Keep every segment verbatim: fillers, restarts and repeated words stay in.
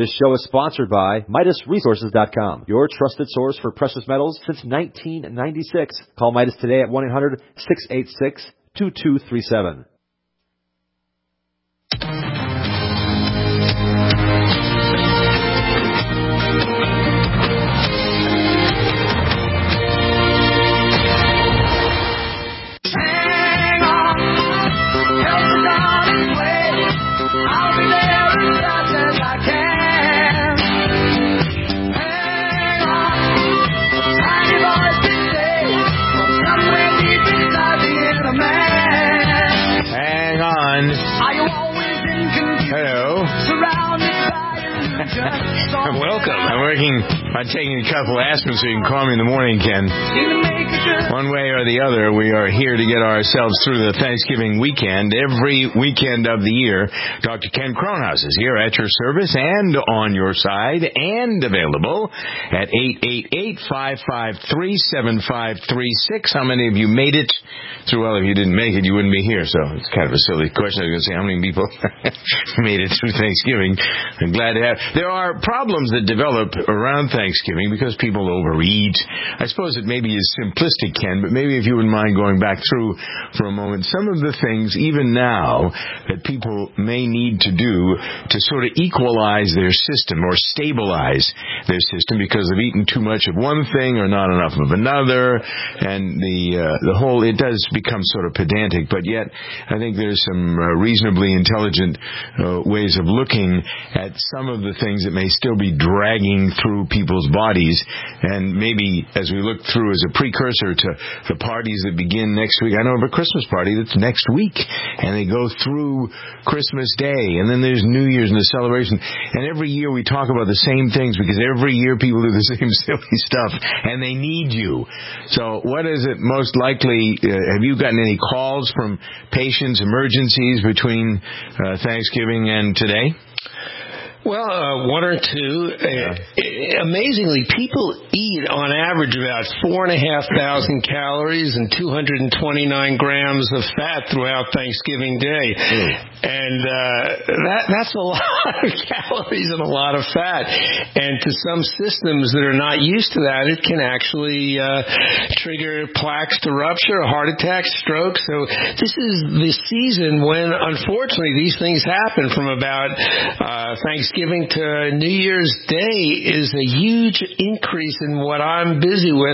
This show is sponsored by Midas Resources dot com, your trusted source for precious metals since nineteen ninety-six. Call Midas today at one eight hundred, six eight six, two two three seven. Welcome. I'm working on taking a couple aspirin so you can call me in the morning, Ken. One way or the other, we are here to get ourselves through the Thanksgiving weekend. Every weekend of the year, Doctor Ken Kronhaus is here at your service and on your side and available at eight eight eight, five five three, seven five three six. How many of you made it through? Well, if you didn't make it, you wouldn't be here, so it's kind of a silly question. I was going to say, how many people made it through Thanksgiving? I'm glad to have. There are problems that develop around Thanksgiving because people overeat. I suppose it maybe is simplistic, Ken, but maybe if you wouldn't mind going back through for a moment some of the things, even now, that people may need to do to sort of equalize their system or stabilize their system because they've eaten too much of one thing or not enough of another, and the uh, the whole, it does become sort of pedantic, but yet I think there's some uh, reasonably intelligent uh, ways of looking at some of the things that may still be dragging through people's bodies, and maybe as we look through as a precursor to the parties that begin next week. I know of a Christmas party that's next week, and they go through Christmas Day, and then there's New Year's and the celebration, and every year we talk about the same things because every year people do the same silly stuff, and they need you. So what is it most likely, uh, have you gotten any calls from patients, emergencies between uh, Thanksgiving and today? Well, uh, one or two. Uh, amazingly, people eat on average about four and a half thousand calories and two hundred twenty-nine grams of fat throughout Thanksgiving Day, mm. and uh, that that's a lot of calories and a lot of fat. And to some systems that are not used to that, it can actually uh, trigger plaques to rupture, heart attacks, stroke. So this is the season when, unfortunately, these things happen. From about uh, Thanksgiving. Thanksgiving to New Year's Day is a huge increase in what I'm busy with.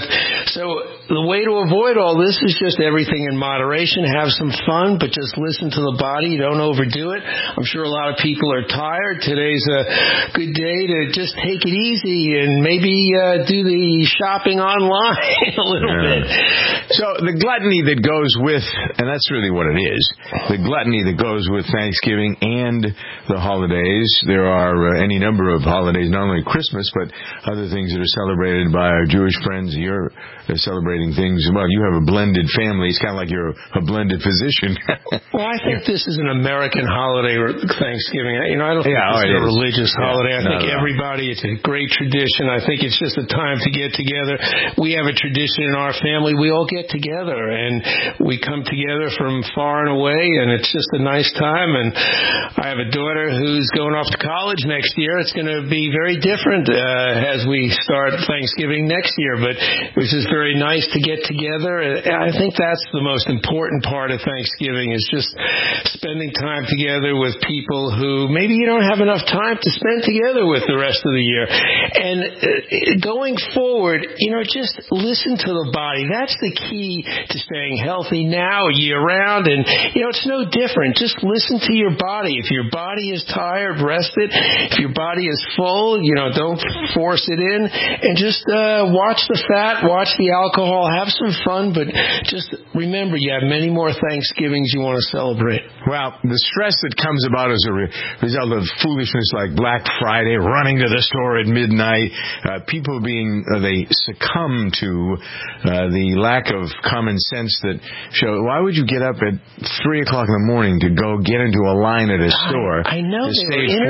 So the way to avoid all this is just everything in moderation. Have some fun, but just listen to the body. Don't overdo it. I'm sure a lot of people are tired. Today's a good day to just take it easy and maybe uh, do the shopping online a little yeah. bit. So the gluttony that goes with, and that's really what it is, the gluttony that goes with Thanksgiving and the holidays. There are uh, any number of holidays, not only Christmas, but other things that are celebrated by our Jewish friends. You're uh, celebrating things. Well, you have a blended family. It's kind of like you're a blended physician. Well, I think this is an American holiday, Thanksgiving. You know, I don't think yeah, it's oh, it a is. religious yeah, holiday. I no, think no. everybody, it's a great tradition. I think it's just a time to get together. We have a tradition in our family. We all get together, and we come together from far and away, and it's just a nice time. And I have a daughter who's going off to college next year. It's going to be very different uh, as we start Thanksgiving next year, but it was just very nice to get together. I think that's the most important part of Thanksgiving, is just spending time together with people who maybe you don't have enough time to spend together with the rest of the year. And uh, going forward, you know, just listen to the body. That's the key to staying healthy now, year round. And, you know, it's no different. Just listen to your body. If your body is tired, rest it. If your body is full, you know, don't force it in. And just uh, watch the fat, watch the alcohol, have some fun, but just remember you have many more Thanksgivings you want to celebrate. Well, the stress that comes about as a re- result of foolishness like Black Friday, running to the store at midnight, uh, people being, uh, they succumb to uh, the lack of common sense that show, why would you get up at three o'clock in the morning to go get into a line at a store I know to they save were forty dollars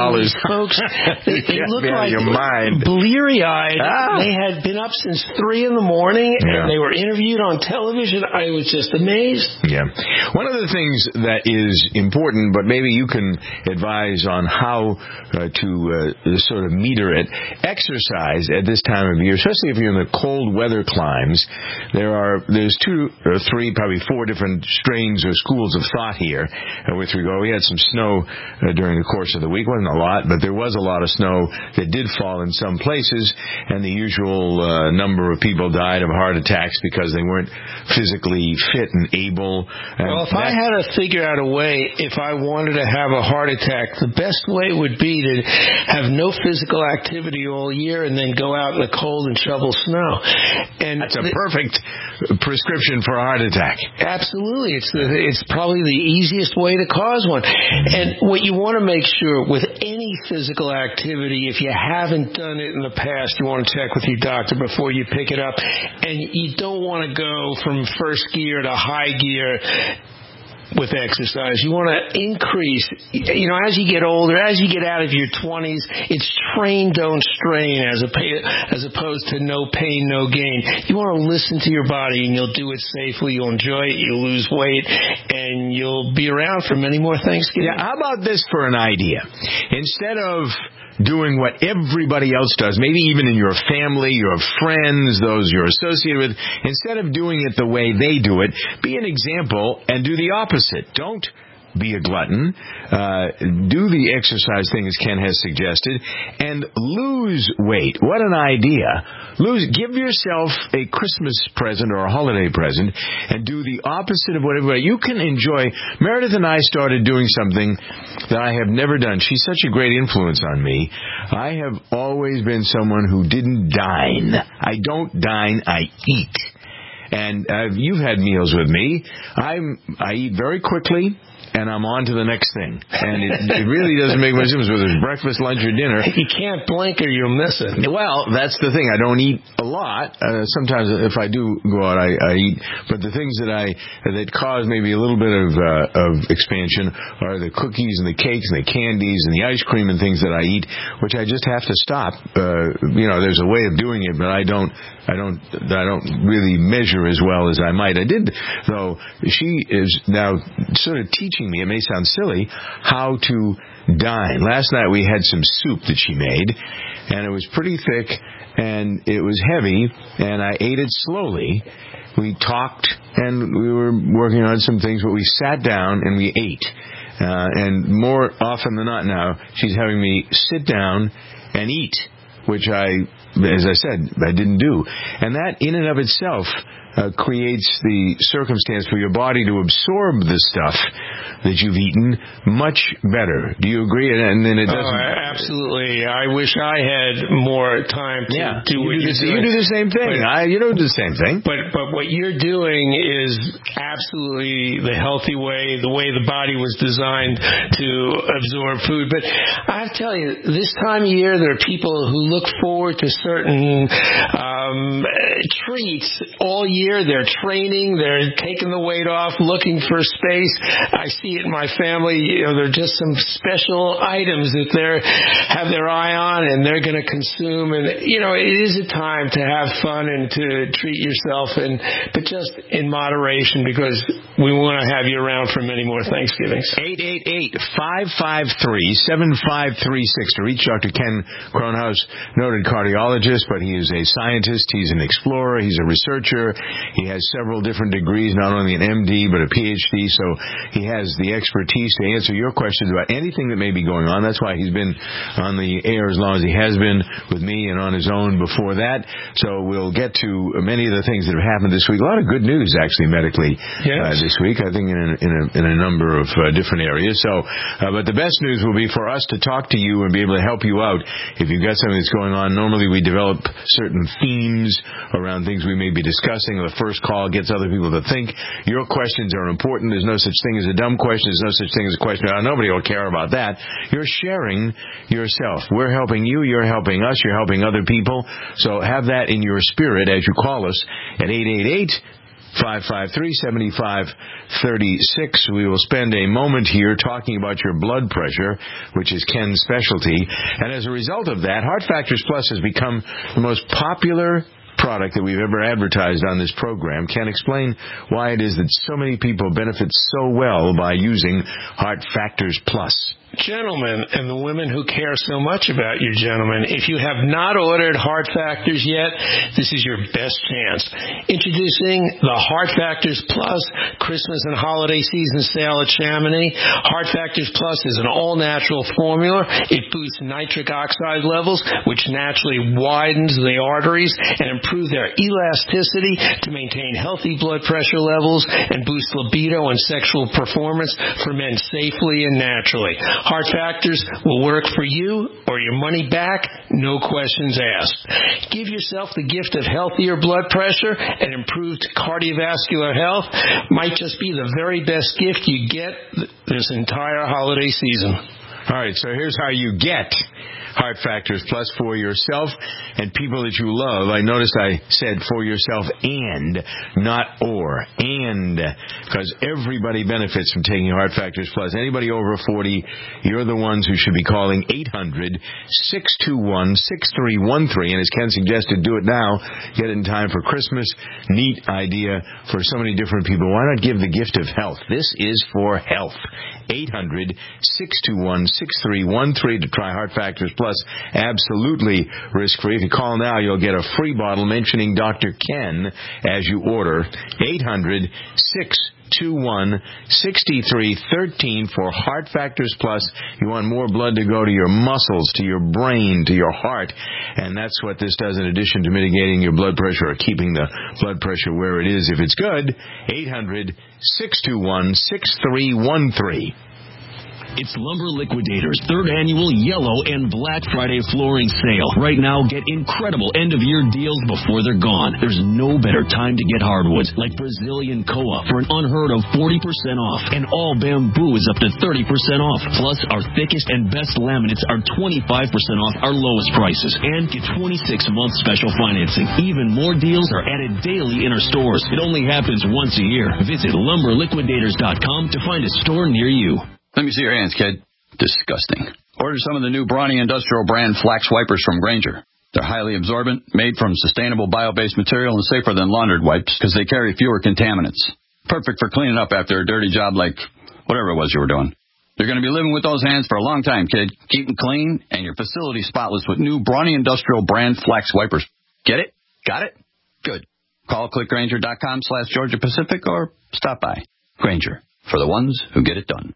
dollars. Folks, they, they looked like your mind. bleary-eyed. Ah. They had been up since three in the morning, Yeah. and they were interviewed on television. I was just amazed. Yeah. One of the things that is important, but maybe you can advise on how uh, to uh, sort of meter it, exercise at this time of year, especially if you're in the cold weather climes. There are there's two or three, probably four different strains or schools of thought here uh, with regard. We had some snow uh, during the course of the week. Wasn't a lot, but there was a lot of snow that did fall in some places, and the usual uh, number of people died of heart attacks because they weren't physically fit and able. And well, if I had to figure out a way, if I wanted to have a heart attack, the best way would be to have no physical activity all year and then go out in the cold and shovel snow. And that's a the, perfect prescription for a heart attack. Absolutely. It's the, it's probably the easiest way to cause one. And what you want to make sure with any physical activity, if you haven't done it in the past, you want to check with your doctor before you pick it up. And you don't want to go from first gear to high gear with exercise. You want to increase, you know, as you get older, as you get out of your twenties, it's train, don't strain, as, a, as opposed to no pain, no gain. You want to listen to your body, and you'll do it safely, you'll enjoy it, you'll lose weight, and you'll be around for many more Thanksgivings. Yeah, how about this for an idea? Instead of doing what everybody else does, maybe even in your family, your friends, those you're associated with, instead of doing it the way they do it, be an example and do the opposite. Don't be a glutton. Uh, do the exercise thing as Ken has suggested, and lose weight. What an idea. Lose. Give yourself a Christmas present or a holiday present and do the opposite of what everybody. You can enjoy. Meredith and I started doing something that I have never done. She's such a great influence on me. I have always been someone who didn't dine. I don't dine, I eat. And uh, you've had meals with me. I'm, I eat very quickly, and I'm on to the next thing. And it, it really doesn't make much difference whether it's breakfast, lunch, or dinner. You can't blink or you'll miss it. Well, that's the thing. I don't eat a lot. Uh, sometimes if I do go out, I, I eat. But the things that I that cause maybe a little bit of uh, of expansion are the cookies and the cakes and the candies and the ice cream and things that I eat, which I just have to stop. Uh, you know, there's a way of doing it, but I don't. I don't. I don't really measure as well as I might. I did, though. She is now sort of teaching me, it may sound silly, how to dine. Last night we had some soup that she made, and it was pretty thick, and it was heavy, and I ate it slowly. We talked, and we were working on some things, but we sat down and we ate. Uh, and more often than not now, she's having me sit down and eat, which I, as I said, I didn't do. And that, in and of itself, Uh, creates the circumstance for your body to absorb the stuff that you've eaten much better. Do you agree? And then it doesn't. Oh, absolutely. I wish I had more time to yeah, do what you do, you're the, doing. you do the same thing. But, I, you don't do the same thing. But but what you're doing is absolutely the healthy way, the way the body was designed to absorb food. But I have to tell you, this time of year, there are people who look forward to certain um, treats all year. They're training, they're taking the weight off, looking for space. I see it in my family. You know, there are just some special items that they have their eye on and they're going to consume. And, you know, it is a time to have fun and to treat yourself, and but just in moderation, because we want to have you around for many more Thanksgivings. eight eight eight, five five three, seven five three six to reach Doctor Ken Kronhaus, noted cardiologist, but he is a scientist, he's an explorer, he's a researcher. He has several different degrees, not only an M D, but a P H D, so he has the expertise to answer your questions about anything that may be going on. That's why he's been on the air as long as he has been with me and on his own before that. So we'll get to many of the things that have happened this week. A lot of good news, actually, medically yes. uh, this week, I think, in a, in a, in a number of uh, different areas. So, uh, but the best news will be for us to talk to you and be able to help you out if you've got something that's going on. Normally we develop certain themes around things we may be discussing. The first call gets other people to think. Your questions are important. There's no such thing as a dumb question. There's no such thing as a question. Nobody will care about that. You're sharing yourself. We're helping you. You're helping us. You're helping other people. So have that in your spirit as you call us at eight eight eight, five five three, seven five three six. We will spend a moment here talking about your blood pressure, which is Ken's specialty. And as a result of that, Heart Factors Plus has become the most popular product that we've ever advertised on this program. Ken, explain why it is that so many people benefit so well by using Heart Factors Plus. Gentlemen, and the women who care so much about you, gentlemen, if you have not ordered Heart Factors yet, this is your best chance. Introducing the Heart Factors Plus Christmas and Holiday Season Sale at Chamonix. Heart Factors Plus is an all-natural formula. It boosts nitric oxide levels, which naturally widens the arteries and improves their elasticity to maintain healthy blood pressure levels and boost libido and sexual performance for men safely and naturally. Heart Factors will work for you or your money back, no questions asked. Give yourself the gift of healthier blood pressure and improved cardiovascular health. Might just be the very best gift you get this entire holiday season. All right, so here's how you get Heart Factors Plus for yourself and people that you love. I noticed I said for yourself and, not or, and, because everybody benefits from taking Heart Factors Plus. Anybody over forty, you're the ones who should be calling eight hundred, six two one, six three one three. And as Ken suggested, do it now. Get it in time for Christmas. Neat idea for so many different people. Why not give the gift of health? This is for health. eight hundred, six two one, six three one three to try Heart Factors Plus. Absolutely risk-free. If you call now, you'll get a free bottle mentioning Doctor Ken as you order. eight hundred, six two one, six three one three for Heart Factors Plus. You want more blood to go to your muscles, to your brain, to your heart. And that's what this does in addition to mitigating your blood pressure or keeping the blood pressure where it is if it's good. eight hundred, six two one, six three one three. It's Lumber Liquidators' third annual Yellow and Black Friday flooring sale. Right now, get incredible end-of-year deals before they're gone. There's no better time to get hardwoods, like Brazilian Koa for an unheard of forty percent off. And all bamboo is up to thirty percent off. Plus, our thickest and best laminates are twenty-five percent off our lowest prices. And get twenty-six month special financing. Even more deals are added daily in our stores. It only happens once a year. Visit lumber liquidators dot com to find a store near you. Let me see your hands, kid. Disgusting. Order some of the new Brawny Industrial brand flax wipers from Grainger. They're highly absorbent, made from sustainable bio-based material, and safer than laundered wipes because they carry fewer contaminants. Perfect for cleaning up after a dirty job like whatever it was you were doing. You're going to be living with those hands for a long time, kid. Keep them clean and your facility spotless with new Brawny Industrial brand flax wipers. Get it? Got it? Good. Call clickgrainger.com slash Georgia Pacific or stop by. Grainger, for the ones who get it done.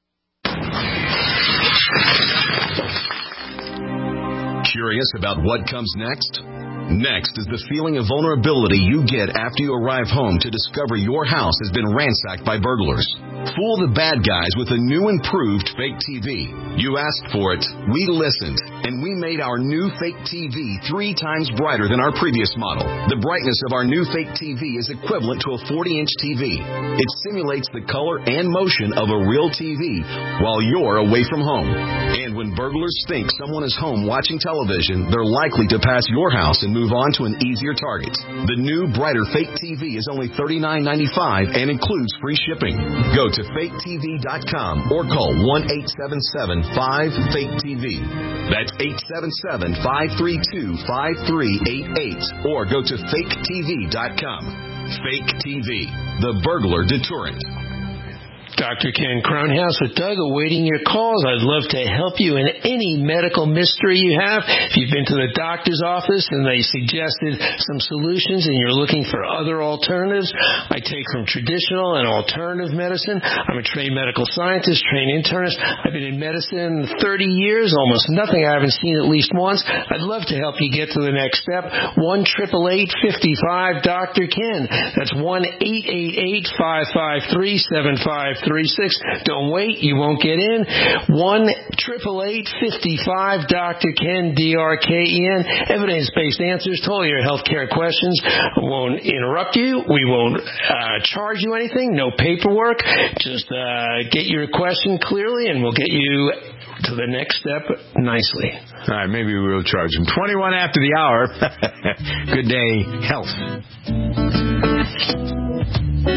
Curious about what comes next? Next is the feeling of vulnerability you get after you arrive home to discover your house has been ransacked by burglars. Fool the bad guys with a new improved fake T V. You asked for it, we listened, and we made our new fake T V three times brighter than our previous model. The brightness of our new fake T V is equivalent to a forty inch T V. It simulates the color and motion of a real T V while you're away from home. And when burglars think someone is home watching television, they're likely to pass your house and move on to an easier target. The new brighter fake T V is only thirty-nine ninety-five and includes free shipping. Go to fake T V dot com or call one eight seven seven, five, fake T V. That's eight seven seven, five three two, five three eight eight or go to fake T V dot com. Fake T V, the burglar deterrent. Doctor Ken Crownhouse with Doug, awaiting your calls. I'd love to help you in any medical mystery you have. If you've been to the doctor's office and they suggested some solutions and you're looking for other alternatives, I take from traditional and alternative medicine. I'm a trained medical scientist, trained internist. I've been in medicine thirty years, almost nothing I haven't seen at least once. I'd love to help you get to the next step. one eight eight eight, five five, Doctor Ken. That's one eight eight eight, five five three, seven five three six. Don't wait. You won't get in. one eight eight eight, five five, Doctor Ken, D R K E N. Evidence-based answers to all your healthcare questions. We won't interrupt you. We won't uh, charge you anything. No paperwork. Just uh, get your question clearly, and we'll get you to the next step nicely. All right, maybe we will charge them. twenty-one after the hour. Good day, health.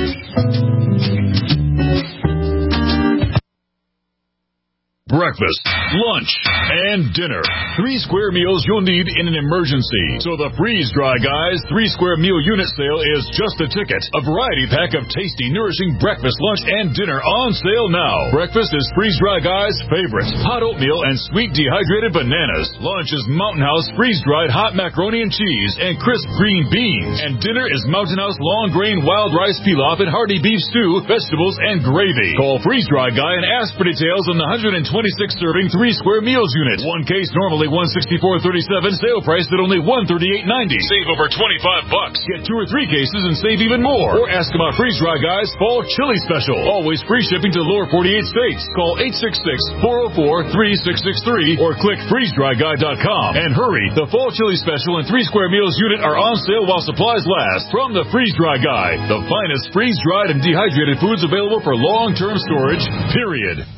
Breakfast, lunch, and dinner. Three square meals you'll need in an emergency. So the Freeze Dry Guys three square meal unit sale is just a ticket. A variety pack of tasty, nourishing breakfast, lunch, and dinner on sale now. Breakfast is Freeze Dry Guys' favorite. Hot oatmeal and sweet dehydrated bananas. Lunch is Mountain House freeze-dried hot macaroni and cheese and crisp green beans. And dinner is Mountain House long grain wild rice pilaf and hearty beef stew, vegetables, and gravy. Call Freeze Dry Guy and ask for details on the one hundred twenty-six serving three square meals unit. One case normally one sixty-four thirty-seven, sale price at only one thirty-eight ninety. Save over twenty-five bucks. Get two or three cases and save even more. Or ask about Freeze Dry Guys Fall Chili Special. Always free shipping to the lower forty-eight states. Call eight six six, four oh four, three six six three or click freeze dry guy dot com. And hurry, the Fall Chili Special and three square meals unit are on sale while supplies last. From the Freeze Dry Guy, the finest freeze-dried and dehydrated foods available for long-term storage, period.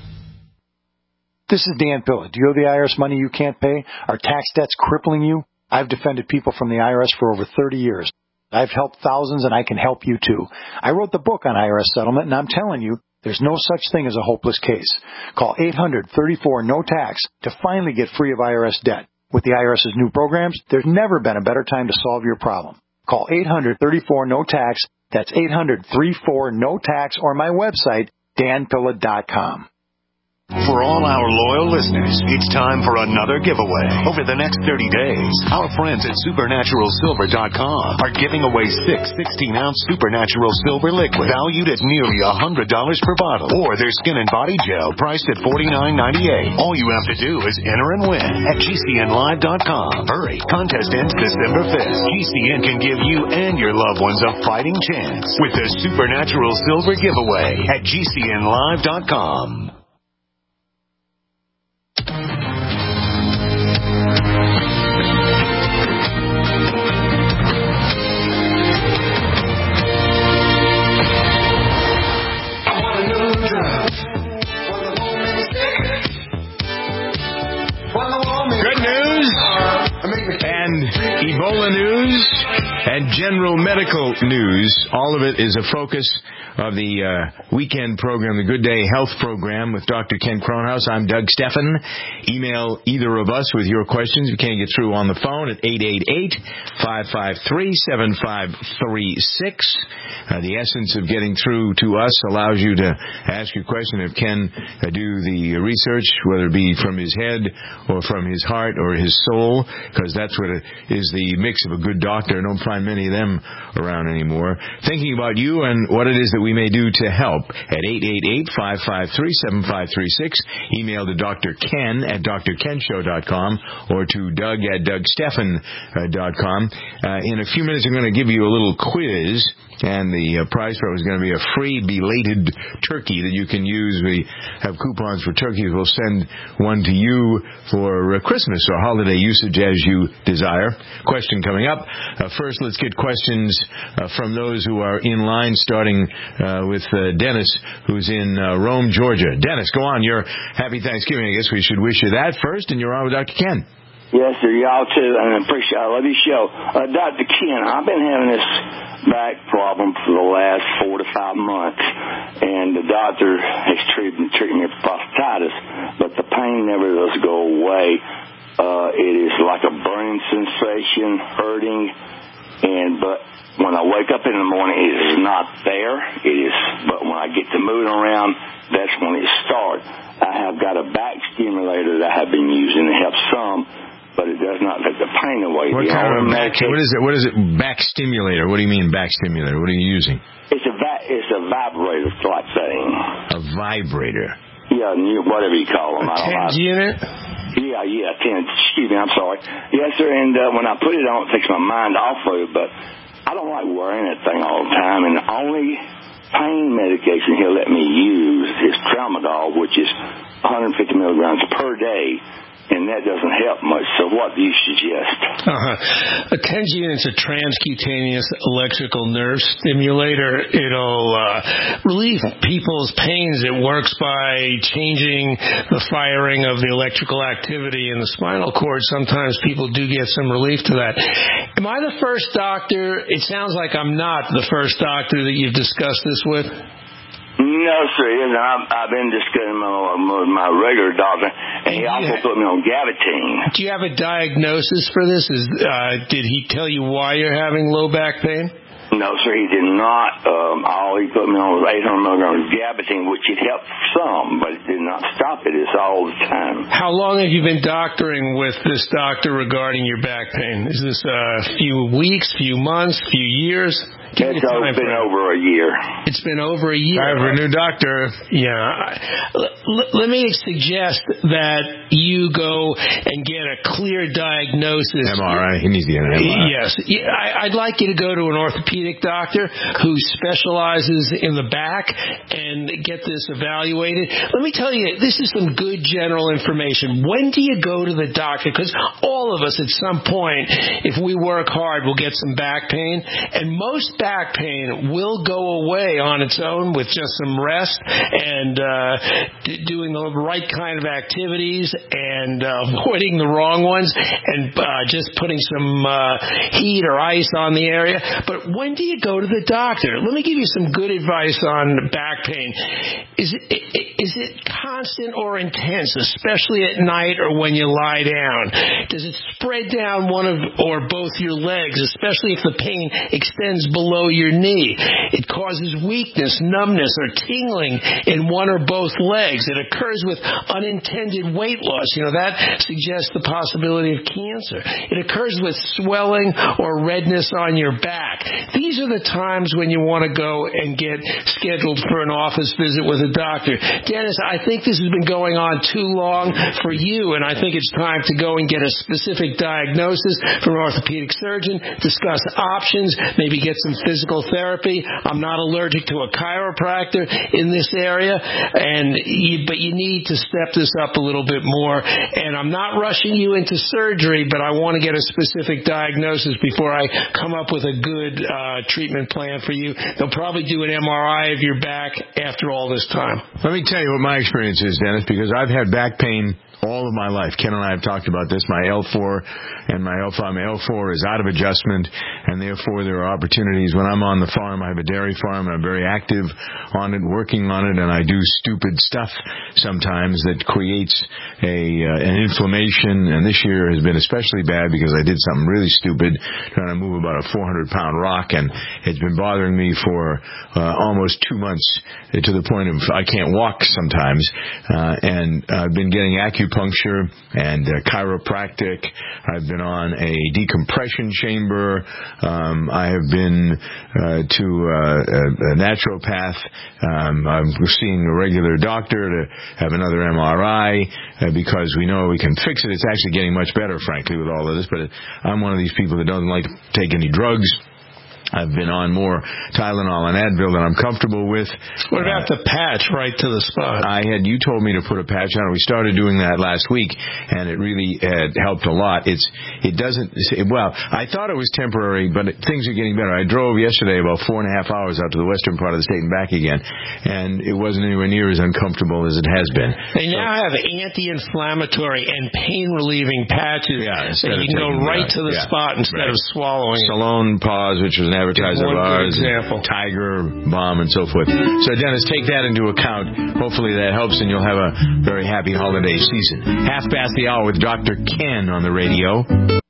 This is Dan Pilla. Do you owe the I R S money you can't pay? Are tax debts crippling you? I've defended people from the I R S for over thirty years. I've helped thousands, and I can help you too. I wrote the book on I R S settlement, and I'm telling you, there's no such thing as a hopeless case. Call eight hundred, thirty-four, no tax to finally get free of I R S debt. With the IRS's new programs, there's never been a better time to solve your problem. Call eight hundred, thirty-four, no tax. That's eight hundred, thirty-four, no tax, or my website, dan pilla dot com. For all our loyal listeners, it's time for another giveaway. Over the next thirty days, our friends at supernatural silver dot com are giving away six sixteen-ounce Supernatural Silver liquid valued at nearly one hundred dollars per bottle, or their skin and body gel priced at forty-nine ninety-eight. All you have to do is enter and win at G C N live dot com. Hurry, contest ends December fifth. G C N can give you and your loved ones a fighting chance with the Supernatural Silver giveaway at G C N live dot com. Good news and Ebola news and general medical news. All of it is a focus of the uh, weekend program, the Good Day Health Program with Doctor Ken Kronhaus. I'm Doug Steffen. Email either of us with your questions. You can't get through on the phone at eight eight eight, five five three, seven five three six. Uh, the essence of getting through to us allows you to ask your question of Ken, uh, do the research, whether it be from his head or from his heart or his soul, because that's what it is, the mix of a good doctor. I don't find many of them around anymore. Thinking about you and what it is that we may do to help at eight eight eight, five five three, seven five three six. Email to Doctor Ken at d r ken show dot com or to Doug at doug steffen dot com. Uh, in a few minutes, I'm going to give you a little quiz. And the uh, prize for it is going to be a free belated turkey that you can use. We have coupons for turkeys. We'll send one to you for uh, Christmas or holiday usage as you desire. Question coming up. Uh, first, let's get questions uh, from those who are in line, starting uh, with uh, Dennis, who's in uh, Rome, Georgia. Dennis, go on. Your happy Thanksgiving. I guess we should wish you that first, and you're on with Doctor Ken. Yes, sir. Y'all too, and I appreciate. I love your show, uh, Doctor Ken. I've been having this back problem for the last four to five months, and the doctor has treated, treated me for prostatitis, but the pain never does go away. Uh, it is like a burning sensation, hurting, and but when I wake up in the morning, it is not there. It is, but when I get to moving around, that's when it starts. I have got a back stimulator that I have been using to help some, but it does not take the pain away. What the kind of back, medication, what is it? What is it? Back stimulator. What do you mean back stimulator? What are you using? It's a va- it's a vibrator, like saying. A vibrator. Yeah, whatever you call them. A I don't know. unit? Yeah, yeah, ten. Excuse me, I'm sorry. Yes, sir. And uh, when I put it on, it takes my mind off of it. But I don't like wearing that thing all the time. And the only pain medication he'll let me use is Tramadol, which is one hundred fifty milligrams per day. And that doesn't help much. So what do you suggest? Uh-huh. A TENS unit's a transcutaneous electrical nerve stimulator. It'll uh, relieve people's pains. It works by changing the firing of the electrical activity in the spinal cord. Sometimes people do get some relief to that. Am I the first doctor? It sounds like I'm not the first doctor that you've discussed this with. No, sir. I've, I've been discussing with my regular doctor, and he also put me on Gabatine. Do you have a diagnosis for this? Is uh, did he tell you why you're having low back pain? No, sir, he did not. Um, all he put me on was eight hundred milligrams of Gabatine, which it helped some, but it did not stop it. It's all the time. How long have you been doctoring with this doctor regarding your back pain? Is this a few weeks, few months, few years? Give It's been frame. over a year. It's been over a year. Time for a new doctor. Yeah. L- let me suggest that you go and get a clear diagnosis. M R I. He needs to get an M R I. Yes. Yeah, I, I'd like you to go to an orthopedic doctor who specializes in the back and get this evaluated. Let me tell you, this is some good general information. When do you go to the doctor? Because all of us at some point, if we work hard, will get some back pain. And most back pain will go away on its own with just some rest and uh, d- doing the right kind of activities and uh, avoiding the wrong ones and uh, just putting some uh, heat or ice on the area. But when do you go to the doctor? Let me give you some good advice on back pain. Is it, is it constant or intense, especially at night or when you lie down? Does it spread down one of or both your legs, especially if the pain extends below your knee? It causes weakness, numbness, or tingling in one or both legs. It occurs with unintended weight loss. You know, that suggests the possibility of cancer. It occurs with swelling or redness on your back. These are the times when you want to go and get scheduled for an office visit with a doctor. Dennis, I think this has been going on too long for you, and I think it's time to go and get a specific diagnosis from an orthopedic surgeon, discuss options, maybe get some physical therapy. I'm not allergic to a chiropractor in this area, and you, but you need to step this up a little bit more. And I'm not rushing you into surgery, but I want to get a specific diagnosis before I come up with a good uh, treatment plan for you. They'll probably do an M R I of your back after all this time. Let me tell you what my experience is, Dennis, because I've had back pain all of my life. Ken and I have talked about this. My L four and my L five. My L four is out of adjustment, and therefore there are opportunities. When I'm on the farm, I have a dairy farm, and I'm very active on it, working on it, and I do stupid stuff sometimes that creates a uh, an inflammation. And this year has been especially bad because I did something really stupid, trying to move about a four hundred pound rock, and it's been bothering me for uh, almost two months to the point of I can't walk sometimes. Uh, and I've been getting acupuncture acupuncture and uh, chiropractic. I've been on a decompression chamber. Um, I have been uh, to uh, a, a naturopath. Um, I'm seeing a regular doctor to have another M R I uh, because we know we can fix it. It's actually getting much better, frankly, with all of this. But I'm one of these people that doesn't like to take any drugs. I've been on more Tylenol and Advil than I'm comfortable with. What about uh, the patch right to the spot? I had, you told me to put a patch on it. We started doing that last week, and it really had helped a lot. It's, it doesn't, well, I thought it was temporary, but it, things are getting better. I drove yesterday about four and a half hours out to the western part of the state and back again, and it wasn't anywhere near as uncomfortable as it has been. They so, now have anti-inflammatory and pain-relieving patches, yeah, so you can go right to the yeah, spot instead right. of swallowing it. Salone Paws, which was an advertiser of ours, Tiger Balm, and so forth. So, Dennis, take that into account. Hopefully that helps, and you'll have a very happy holiday season. Half past the hour with Doctor Ken on the radio.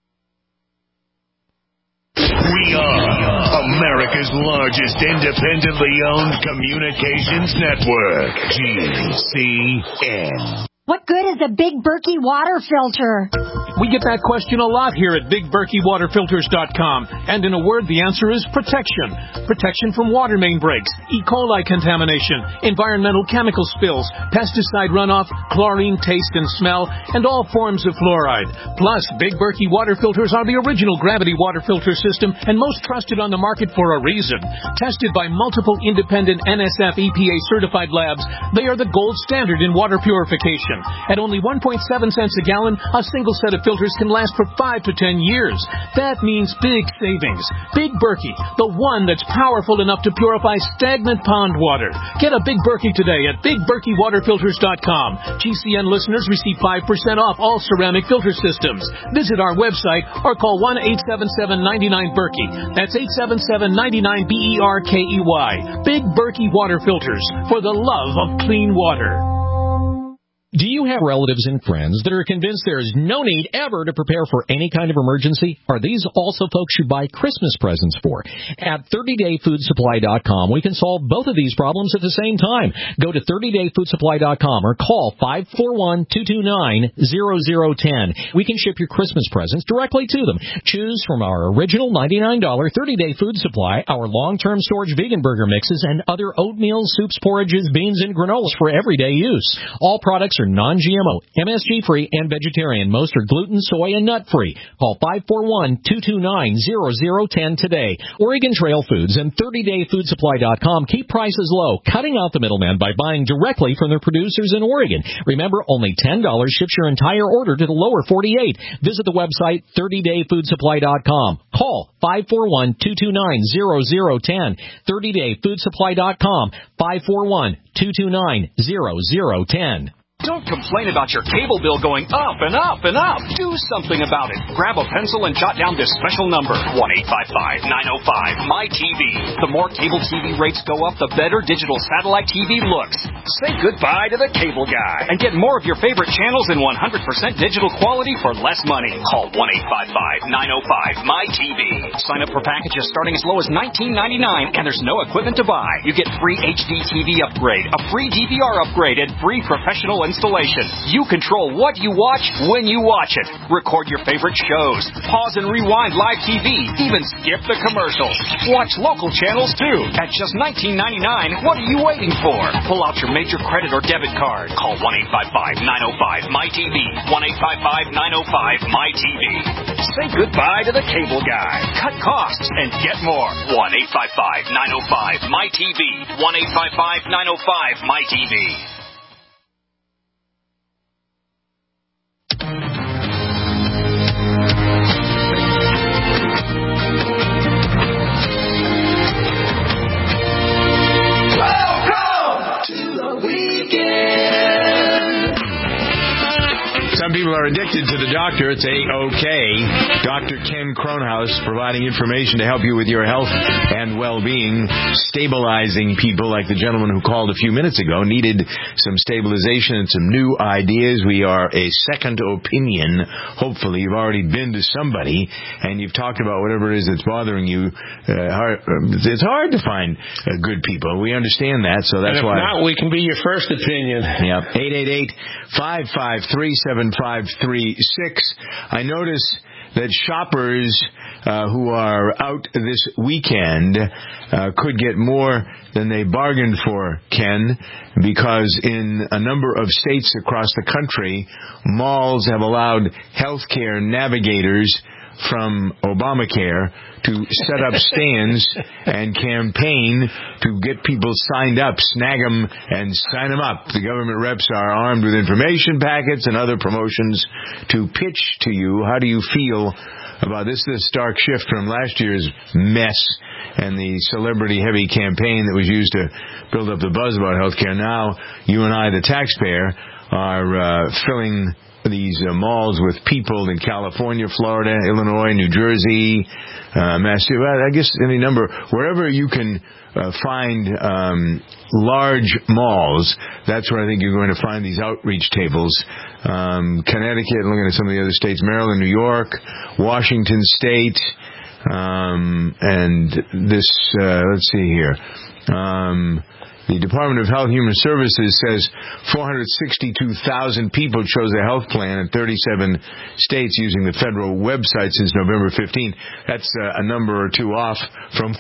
We are America's largest independently owned communications network, G C N. What good is a Big Berkey water filter? We get that question a lot here at Big Berkey Water Filters dot com. And in a word, the answer is protection. Protection from water main breaks, E. coli contamination, environmental chemical spills, pesticide runoff, chlorine taste and smell, and all forms of fluoride. Plus, Big Berkey water filters are the original gravity water filter system and most trusted on the market for a reason. Tested by multiple independent N S F E P A certified labs, they are the gold standard in water purification. At only one point seven cents a gallon, a single set of filters can last for five to ten years. That means big savings. Big Berkey, the one that's powerful enough to purify stagnant pond water. Get a Big Berkey today at big berkey water filters dot com. G C N listeners receive five percent off all ceramic filter systems. Visit our website or call one eight seven seven, nine nine, Berkey. That's eight seven seven, nine nine, B E R K E Y. Big Berkey Water Filters, for the love of clean water. Do you have relatives and friends that are convinced there is no need ever to prepare for any kind of emergency? Are these also folks you buy Christmas presents for? At thirty day food supply dot com, we can solve both of these problems at the same time. Go to thirty day food supply dot com or call five four one, two two nine, zero zero one zero. We can ship your Christmas presents directly to them. Choose from our original ninety-nine dollars thirty day food supply, our long-term storage vegan burger mixes, and other oatmeal, soups, porridges, beans, and granolas for everyday use. All products are non G M O, M S G-free, and vegetarian. Most are gluten, soy, and nut-free. Call five four one, two two nine, zero zero one zero today. Oregon Trail Foods and thirty day food supply dot com keep prices low, cutting out the middleman by buying directly from their producers in Oregon. Remember, only ten dollars ships your entire order to the lower forty-eight. Visit the website thirty day food supply dot com. Call five four one, two two nine, zero zero one zero. thirty day food supply dot com. five four one, two two nine, zero zero one zero. Don't complain about your cable bill going up and up and up. Do something about it. Grab a pencil and jot down this special number, one eight five five, nine oh five, M Y T V. The more cable T V rates go up, the better digital satellite T V looks. Say goodbye to the cable guy and get more of your favorite channels in one hundred percent digital quality for less money. Call one eight five five, nine oh five, M Y T V. Sign up for packages starting as low as nineteen ninety-nine, and there's no equipment to buy. You get free H D T V upgrade, a free D V R upgrade, and free professional installation. You control what you watch when you watch it. Record your favorite shows. Pause and rewind live T V. Even skip the commercials. Watch local channels too. At just nineteen ninety-nine, what are you waiting for? Pull out your major credit or debit card. Call one eight five five, nine oh five, M Y T V. one eight five five, nine oh five, M Y T V. Say goodbye to the cable guy. Cut costs and get more. one eight five five, nine oh five, M Y T V. one eight five five, nine oh five, M Y T V. Some people are addicted to the doctor. It's A-OK. Doctor Ken Kronhaus providing information to help you with your health and well-being, stabilizing people like the gentleman who called a few minutes ago, needed some stabilization and some new ideas. We are a second opinion. Hopefully, you've already been to somebody and you've talked about whatever it is that's bothering you. Uh, hard, it's hard to find uh, good people. We understand that, so that's and if why. If not, we can be your first opinion. Yep. eight eight eight, five five three, seven five three six. I notice that shoppers uh, who are out this weekend uh, could get more than they bargained for, Ken, because in a number of states across the country, malls have allowed healthcare navigators from Obamacare to set up stands and campaign to get people signed up, snag them and sign them up. The government reps are armed with information packets and other promotions to pitch to you. How do you feel about this? This stark shift from last year's mess and the celebrity-heavy campaign that was used to build up the buzz about healthcare. Now, you and I, the taxpayer, are uh, filling these uh, malls with people in California, Florida, Illinois, New Jersey, uh, Massachusetts, I guess any number, wherever you can uh, find um, large malls, that's where I think you're going to find these outreach tables. Um, Connecticut, looking at some of the other states, Maryland, New York, Washington State, um, and this, uh, let's see here, um, the Department of Health and Human Services says four hundred sixty-two thousand people chose a health plan in thirty-seven states using the federal website since November fifteenth. That's uh, a number or two off from,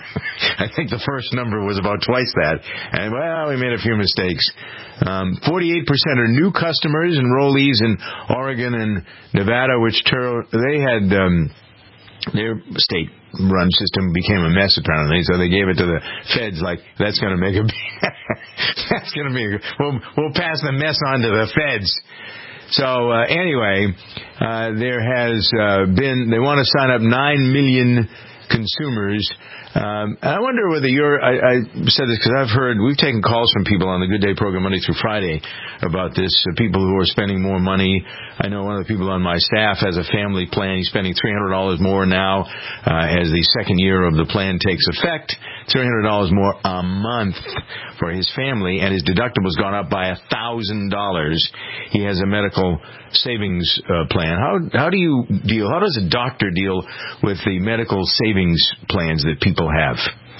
I think the first number was about twice that. And, well, we made a few mistakes. Um, forty-eight percent are new customers, enrollees in Oregon and Nevada, which ter- they had... Um, their state-run system became a mess, apparently, so they gave it to the feds, like, that's going to make a... that's going to be... We'll, we'll pass the mess on to the feds. So uh, anyway, uh, there has uh, been, they want to sign up nine million consumers. Um, and I wonder whether you're, I, I said this because I've heard, we've taken calls from people on the Good Day program Monday through Friday about this, uh, people who are spending more money. I know one of the people on my staff has a family plan. He's spending three hundred dollars more now uh, as the second year of the plan takes effect. three hundred dollars more a month for his family, and his deductible's gone up by one thousand dollars. He has a medical savings uh, plan. How how do you deal, how does a doctor deal with the medical savings plans that people have?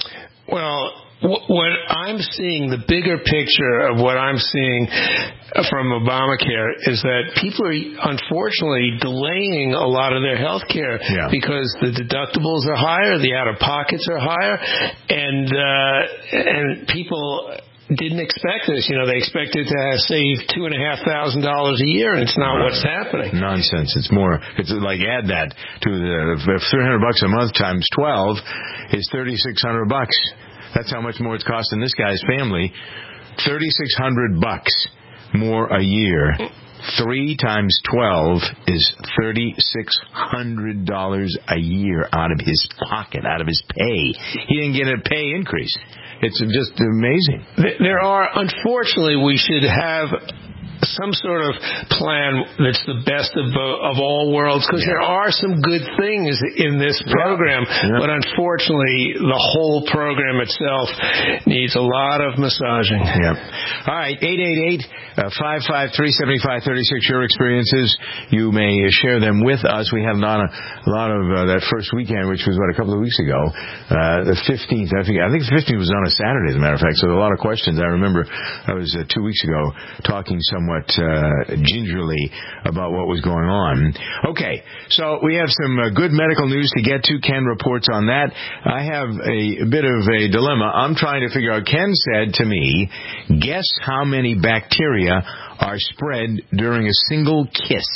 Well, what I'm seeing, the bigger picture of what I'm seeing from Obamacare is that people are unfortunately delaying a lot of their health care yeah. because the deductibles are higher, the out-of-pockets are higher, and uh, and people didn't expect this. You know, they expected to have saved two and a half thousand dollars a year, and it's not what's happening. Nonsense. It's more. It's like add that to the three hundred bucks a month times twelve is thirty six hundred bucks. That's how much more it's costing this guy's family. thirty six hundred bucks more a year. Three times twelve is thirty six hundred dollars a year out of his pocket, out of his pay. He didn't get a pay increase. It's just amazing. There are, unfortunately, we should have some sort of plan that's the best of of all worlds, because yeah. there are some good things in this program, yeah. Yeah. but unfortunately, the whole program itself needs a lot of massaging. Yeah. All right, eight eight eight, five five three, seven five three six, your experiences. You may share them with us. We had a lot of, a lot of uh, that first weekend, which was, what, a couple of weeks ago, uh, the fifteenth. I think, I think the fifteenth was on a Saturday, as a matter of fact, so a lot of questions. I remember I was uh, two weeks ago talking somewhat Uh, gingerly about what was going on. Okay, so we have some uh, good medical news to get to. Ken reports on that. I have a, a bit of a dilemma. I'm trying to figure out, Ken said to me, guess how many bacteria are spread during a single kiss.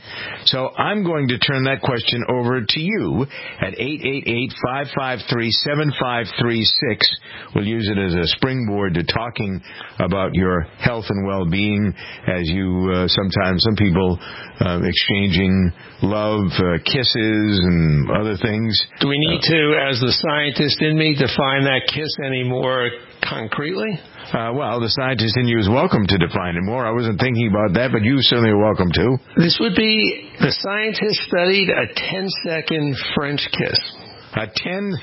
So I'm going to turn that question over to you at eight eight eight, five five three, seven five three six. We'll use it as a springboard to talking about your health and well-being as you uh, sometimes, some people uh, exchanging love, uh, kisses and other things. Do we need to, as the scientist in me, define that kiss any more concretely? Uh, well, the scientist in you is welcome to define it more. I wasn't thinking about that, but you certainly are welcome to. This would be, the scientist studied a ten-second French kiss. A ten?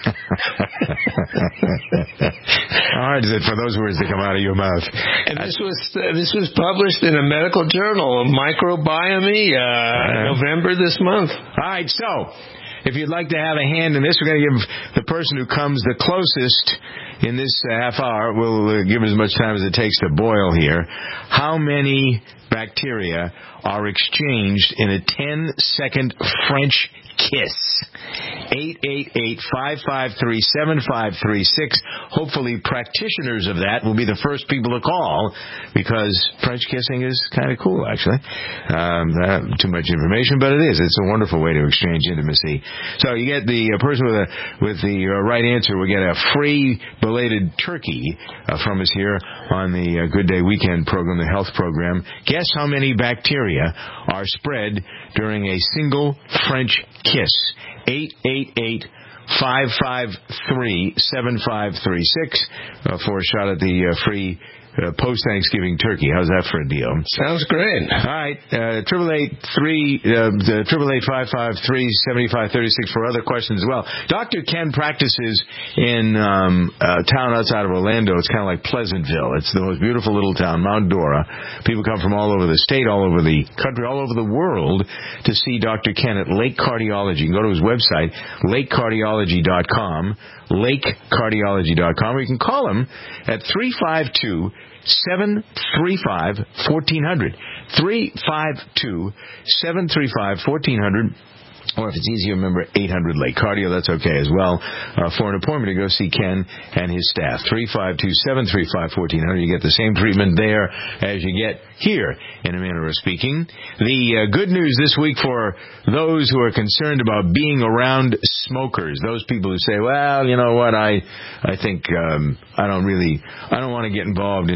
How hard is it for those words to come out of your mouth? And this was uh, this was published in a medical journal, Microbiome, uh, uh, November this month. All right, so if you'd like to have a hand in this, we're going to give the person who comes the closest in this half hour, we'll give as much time as it takes to boil here, how many bacteria are exchanged in a ten-second French kiss. eight eight eight, five five three, seven five three six. Hopefully practitioners of that will be the first people to call, because French kissing is kind of cool, actually. Um, not too much information, but it is. It's a wonderful way to exchange intimacy. So you get the uh, person with, a, with the uh, right answer will get a free belated turkey uh, from us here on the uh, Good Day Weekend program, the health program. Guess how many bacteria are spread during a single French kiss. eight eight eight, five five three, seven five three six uh, for a shot at the uh, free uh, post-Thanksgiving turkey. How's that for a deal? Sounds great. All right. Triple eight three triple eight five five three seventy five thirty six for other questions as well. Doctor Ken practices in um, a town outside of Orlando. It's kind of like Pleasantville. It's the most beautiful little town, Mount Dora. People come from all over the state, all over the country, all over the world to see Doctor Ken at Lake Cardiology. You can go to his website, lake cardiology dot com, lake cardiology dot com, or you can call him at three five two, seven three five, one four zero zero. three five two, seven three five, one four zero zero. Or if it's easier, remember eight hundred Lake Cardio. That's okay as well. Uh, for an appointment to go see Ken and his staff. three five two, seven three five, one four zero zero. You get the same treatment there as you get here, in a manner of speaking. The uh, good news this week for those who are concerned about being around smokers, those people who say, well, you know what, I I think um, I don't really, I don't want to get involved in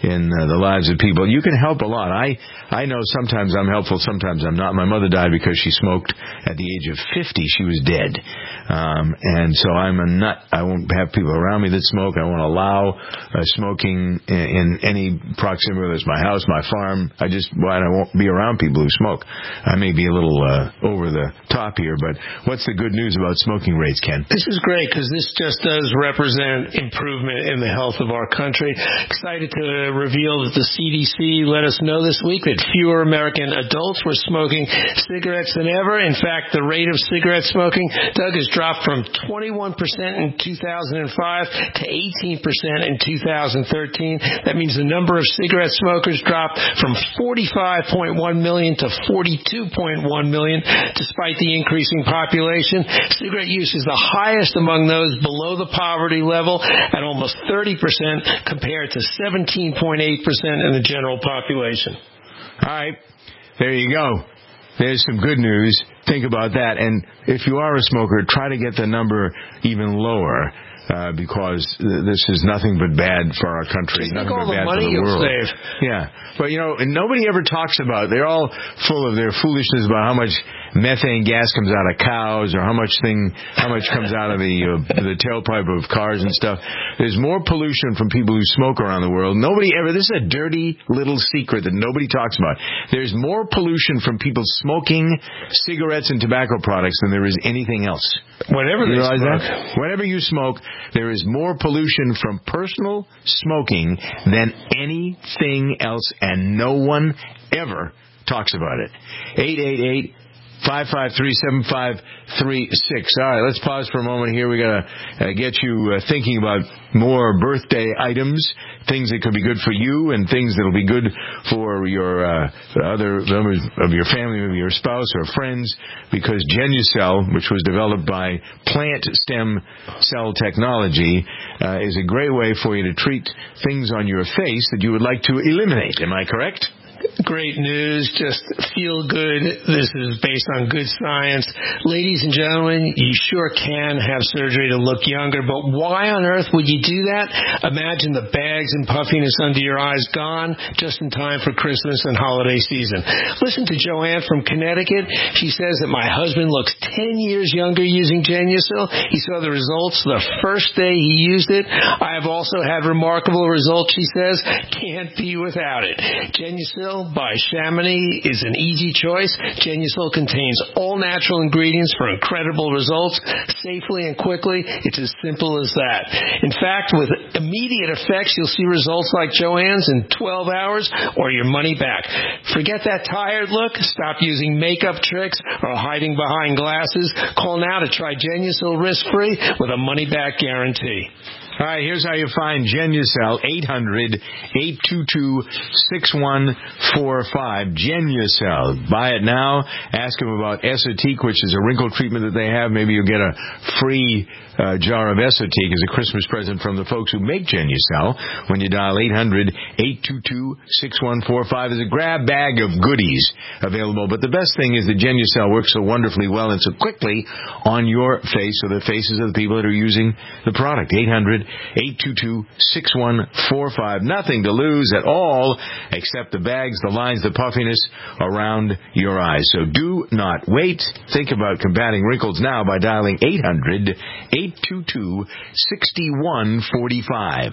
in uh, the lives of people. You can help a lot. I I know sometimes I'm helpful, sometimes I'm not. My mother died because she smoked at the age of fifty. She was dead. Um, and so I'm a nut. I won't have people around me that smoke. I won't allow uh, smoking in, in any proximity, whether it's my house, my farm. I just, well, I won't be around people who smoke. I may be a little uh, over the top here, but what's the good news about smoking rates, Ken? This is great because this just does represent improvement in the health of our country. Excited to reveal that the C D C let us know this week that fewer American adults were smoking cigarettes than ever. In fact, the rate of cigarette smoking, Doug, has dropped from twenty-one percent in two thousand five to eighteen percent in two thousand thirteen. That means the number of cigarette smokers dropped from forty-five point one million to forty-two point one million. Despite the increasing population, cigarette use is the highest among those below the poverty level at almost thirty percent compared to seventeen point eight percent in the general population. All right. There you go. There's some good news. Think about that. And if you are a smoker, try to get the number even lower. Uh, because this is nothing but bad for our country, Just nothing all but bad the money for the you'll world. save. Yeah, but you know, and nobody ever talks about. They're all full of their foolishness about how much methane gas comes out of cows, or how much thing, how much comes out of the uh, the tailpipe of cars and stuff. There's more pollution from people who smoke around the world. Nobody ever. This is a dirty little secret that nobody talks about. There's more pollution from people smoking cigarettes and tobacco products than there is anything else. Whatever you they realize smoke. that? Whenever you smoke, there is more pollution from personal smoking than anything else, and no one ever talks about it. eight eight eight, five five three, seven five three six. All right, let's pause for a moment here. We got to uh, get you uh, thinking about more birthday items, things that could be good for you and things that will be good for your uh, other members of your family, maybe your spouse or friends, because Genucell, which was developed by Plant Stem Cell Technology, uh, is a great way for you to treat things on your face that you would like to eliminate. Am I correct? Great news. Just feel good. This is based on good science. Ladies and gentlemen, you sure can have surgery to look younger, but why on earth would you do that? Imagine the bags and puffiness under your eyes gone just in time for Christmas and holiday season. Listen to Joanne from Connecticut. She says that my husband looks ten years younger using Genucell. He saw the results the first day he used it. I have also had remarkable results, she says. Can't be without it. Genucell by Chamonix is an easy choice. Genucell contains all natural ingredients for incredible results safely and quickly. It's as simple as that. In fact, with immediate effects, you'll see results like Joanne's in twelve hours or your money back. Forget that tired look. Stop using makeup tricks or hiding behind glasses. Call now to try Genucell risk-free with a money-back guarantee. All right, here's how you find Genucell, eight hundred, eight two two, six one four five. Genucell. Buy it now. Ask them about Esotique, which is a wrinkle treatment that they have. Maybe you'll get a free uh, jar of Esotique as a Christmas present from the folks who make Genucell when you dial eight hundred, eight two two, six one four five. There's a grab bag of goodies available, but the best thing is that Genucell works so wonderfully well and so quickly on your face, or the faces of the people that are using the product. eight hundred, eight two two, six one four five. Nothing to lose at all except the bags, the lines, the puffiness around your eyes. So do not wait. Think about combating wrinkles now by dialing eight hundred, eight two two, six one four five.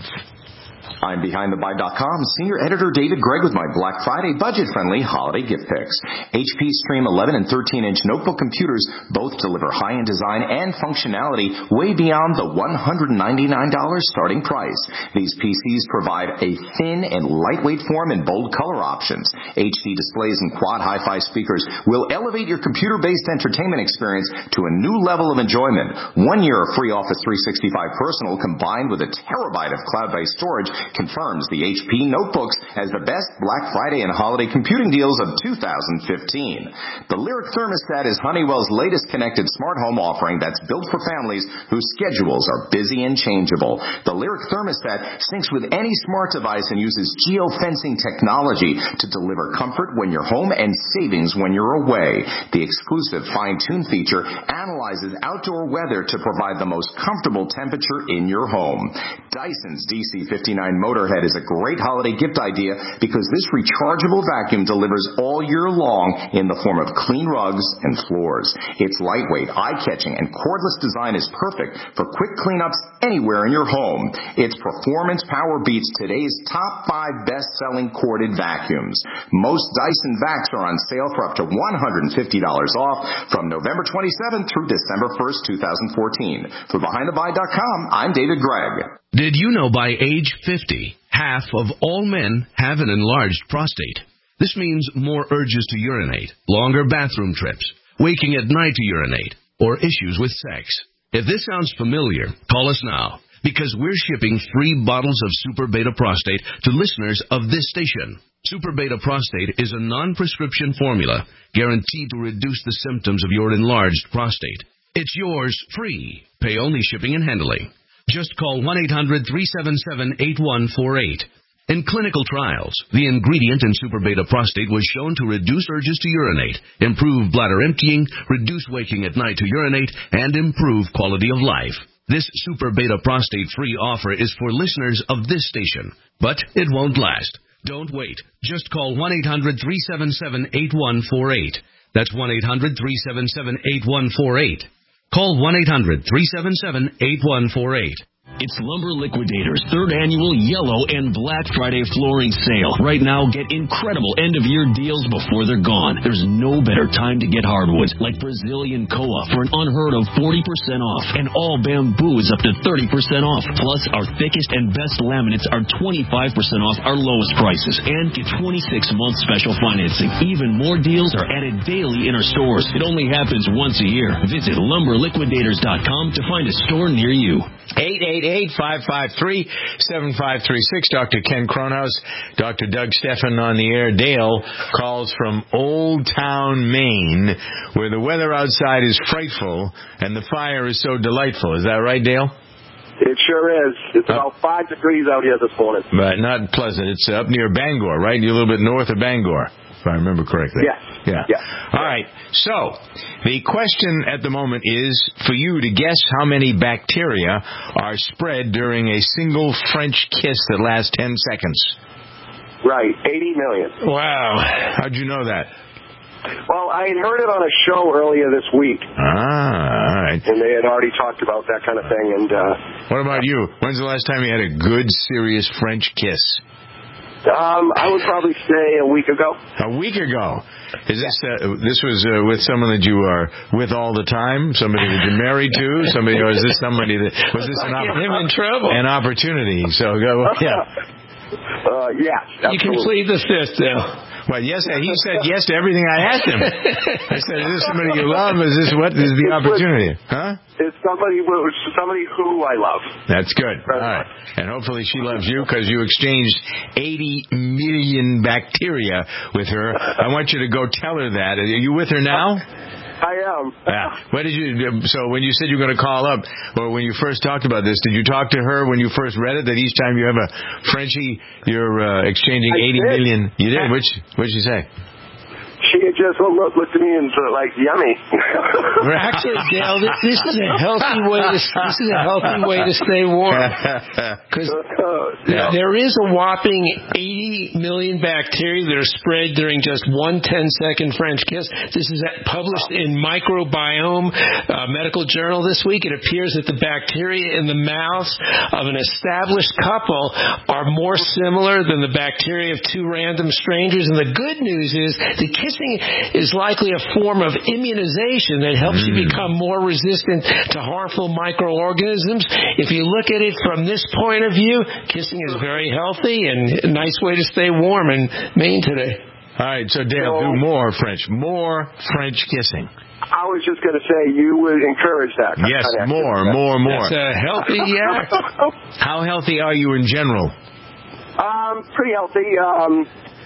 I'm Behind The Buy dot com Senior Editor David Gregg with my Black Friday budget-friendly holiday gift picks. H P Stream eleven and thirteen inch notebook computers both deliver high-end design and functionality way beyond the one hundred ninety-nine dollars starting price. These P Cs provide a thin and lightweight form and bold color options. H D displays and quad hi-fi speakers will elevate your computer-based entertainment experience to a new level of enjoyment. One year of free Office three sixty-five Personal combined with a terabyte of cloud-based storage confirms the H P notebooks as the best Black Friday and holiday computing deals of two thousand fifteen. The Lyric Thermostat is Honeywell's latest connected smart home offering that's built for families whose schedules are busy and changeable. The Lyric Thermostat syncs with any smart device and uses geofencing technology to deliver comfort when you're home and savings when you're away. The exclusive fine-tune feature analyzes outdoor weather to provide the most comfortable temperature in your home. Dyson's D C fifty-nine ninety-nine Motorhead is a great holiday gift idea because this rechargeable vacuum delivers all year long in the form of clean rugs and floors. Its lightweight, eye-catching, and cordless design is perfect for quick cleanups anywhere in your home. Its performance power beats today's top five best-selling corded vacuums. Most Dyson vacs are on sale for up to one hundred fifty dollars off from November twenty-seventh through December first, two thousand fourteen. For behind the buy dot com, I'm David Gregg. Did you know by age fifty, half of all men have an enlarged prostate? This means more urges to urinate, longer bathroom trips, waking at night to urinate, or issues with sex. If this sounds familiar, call us now, because we're shipping free bottles of Super Beta Prostate to listeners of this station. Super Beta Prostate is a non-prescription formula guaranteed to reduce the symptoms of your enlarged prostate. It's yours free. Pay only shipping and handling. Just call one eight hundred, three seven seven, eight one four eight. In clinical trials, the ingredient in Super Beta Prostate was shown to reduce urges to urinate, improve bladder emptying, reduce waking at night to urinate, and improve quality of life. This Super Beta Prostate free offer is for listeners of this station, but it won't last. Don't wait. Just call one eight hundred, three seven seven, eight one four eight. That's one eight hundred, three seven seven, eight one four eight. Call one eight hundred, three seven seven, eight one four eight. It's Lumber Liquidators' third annual Yellow and Black Friday flooring sale. Right now, get incredible end-of-year deals before they're gone. There's no better time to get hardwoods, like Brazilian Koa for an unheard of forty percent off, and all bamboo is up to thirty percent off. Plus, our thickest and best laminates are twenty-five percent off our lowest prices, and get twenty-six month special financing. Even more deals are added daily in our stores. It only happens once a year. Visit lumber liquidators dot com to find a store near you. eight eight eight, five five three, seven five three six. Doctor Ken Cronhaus, Doctor Doug Steffen on the air. Dale calls from Old Town, Maine, where the weather outside is frightful and the fire is so delightful. Is that right, Dale? It sure is. It's uh, about five degrees out here this morning. But not pleasant. It's up near Bangor, right? You're a little bit north of Bangor, if I remember correctly. Yes. Yeah. Yes. All right. So, the question at the moment is for you to guess how many bacteria are spread during a single French kiss that lasts ten seconds. Right. eighty million. Wow. How'd you know that? Well, I had heard it on a show earlier this week. Ah, all right. And they had already talked about that kind of thing. And uh, what about you? When's the last time you had a good, serious French kiss? Um, I would probably say a week ago. A week ago. Is this uh, this was uh, with someone that you are with all the time? Somebody that you're married to? Somebody, or is this somebody that was this an, opp- him in trouble. an opportunity? So go, yeah. Uh, yes, absolutely. You can plead the fifth, Dale. Well, yes, he said yes to everything I asked him. I said, "Is this somebody you love? Is this what is the opportunity?" Huh? It's somebody who, somebody who I love. That's good. All right, and hopefully she loves you because you exchanged eighty million bacteria with her. I want you to go tell her that. Are you with her now? I am. Yeah. What did you? So when you said you were going to call up, or when you first talked about this, did you talk to her when you first read it? That each time you have a Frenchie, you're uh, exchanging I eighty did. million. You did. Which? What did she say? She just looked, looked at me and sort of like, yummy. Actually, Dale, this, this is a healthy way to this is a healthy way to stay warm. Because yeah. there is a whopping eighty million bacteria that are spread during just one ten-second French kiss. This is published in Microbiome uh, Medical Journal this week. It appears that the bacteria in the mouths of an established couple are more similar than the bacteria of two random strangers. And the good news is the kiss is likely a form of immunization that helps mm. you become more resistant to harmful microorganisms. If you look at it from this point of view, kissing is very healthy and a nice way to stay warm in Maine today. All right, so Dale, do more French. More French kissing. I was just going to say you would encourage that. Yes, more, more, more. That's a healthy act. How healthy are you in general? Um, pretty healthy. Um...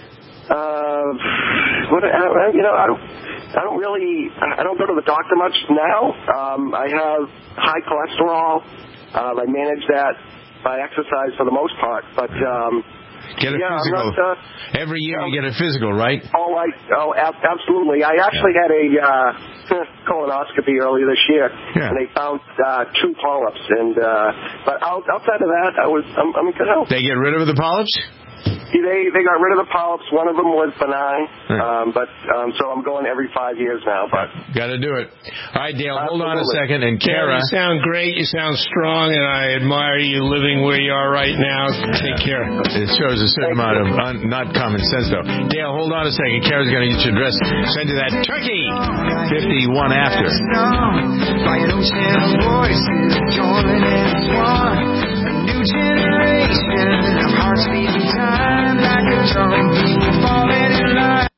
Uh, what, I, you know, I don't, I don't really, I don't go to the doctor much now. Um, I have high cholesterol. Um, I manage that by exercise for the most part. But um, Get a yeah, physical. I'm not, uh, Every year yeah. you get a physical, right? Oh, I, oh, ab- absolutely. I actually had a uh, colonoscopy earlier this year, yeah. and they found uh, two polyps. And uh, but out, outside of that, I was I'm, I'm in good health. They get rid of the polyps? They they got rid of the polyps. One of them was benign, um, but um, so I'm going every five years now. But got to do it. All right, Dale, hold Absolutely. on a second. And Kara, you sound great. You sound strong, and I admire you living where you are right now. Take care. It shows a certain amount of un, not common sense, though. Dale, hold on a second. Kara's going to get your address. Send you that turkey. fifty-one after. By an ocean of voices joining as one. A new generation of hearts beating time like a drum, people falling in line.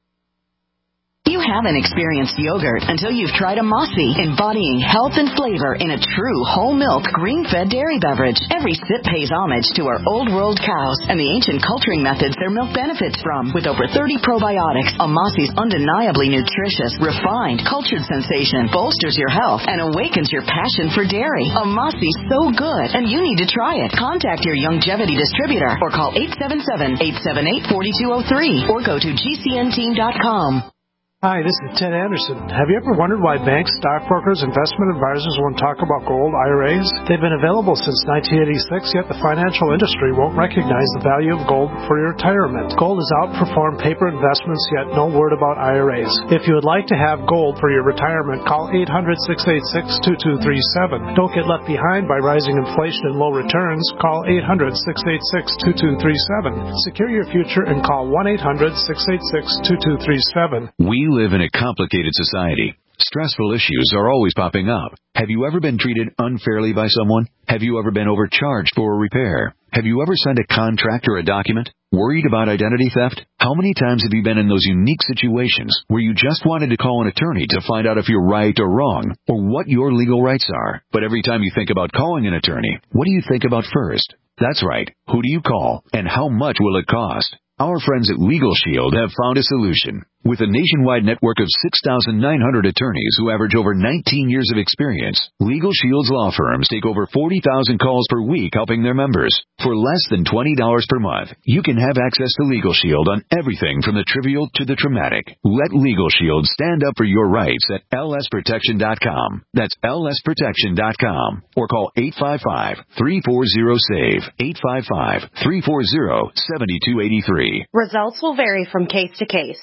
You haven't experienced yogurt until you've tried a Mossy, embodying health and flavor in a true whole milk, green-fed dairy beverage. Every sip pays homage to our old world cows and the ancient culturing methods their milk benefits from. With over thirty probiotics, a Mossy's undeniably nutritious, refined, cultured sensation bolsters your health and awakens your passion for dairy. A Mossy's so good, and you need to try it. Contact your Youngevity distributor or call eight seven seven, eight seven eight, four two zero three or go to G C N team dot com. Hi, this is Ted Anderson. Have you ever wondered why banks, stockbrokers, investment advisors won't talk about gold I R As? They've been available since nineteen eighty-six, yet the financial industry won't recognize the value of gold for your retirement. Gold has outperformed paper investments, yet no word about I R As. If you would like to have gold for your retirement, call eight hundred, six eight six, two two three seven. Don't get left behind by rising inflation and low returns. Call eight hundred, six eight six, two two three seven. Secure your future and call one eight hundred, six eight six, two two three seven. We live in a complicated society. Stressful issues are always popping up. Have you ever been treated unfairly by someone? Have you ever been overcharged for a repair? Have you ever signed a contract or a document? Worried about identity theft? How many times have you been in those unique situations where you just wanted to call an attorney to find out if you're right or wrong, or what your legal rights are? But every time you think about calling an attorney, what do you think about first? That's right. Who do you call, and how much will it cost? Our friends at Legal Shield have found a solution. With a nationwide network of six thousand nine hundred attorneys who average over nineteen years of experience, Legal Shield's law firms take over forty thousand calls per week helping their members. For less than twenty dollars per month, you can have access to Legal Shield on everything from the trivial to the traumatic. Let Legal Shield stand up for your rights at L S protection dot com. That's L S protection dot com. Or call eight five five, three four zero, SAVE, eight five five, three four zero, seven two eight three. Results will vary from case to case.